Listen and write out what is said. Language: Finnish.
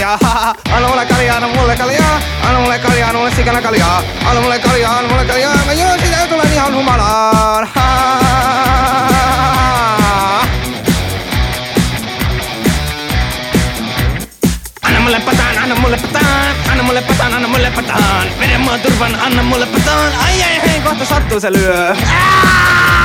kaljaa. Anna mulle kaljaa, anna mulle kaljaa. Anna mulle kaljaa, anna mulle sikana kaljaa. Anna mulle kaljaa, anna mulle kaljaa. Mä juon sitä ja tulen ihan humalaan. Anna mulle pataan, anna mulle pataan. Anna mulle pataan, anna mulle pataan. Vedä mua turvan, anna mulle pataan. Ai ai hei, kohta sattuu se lyö.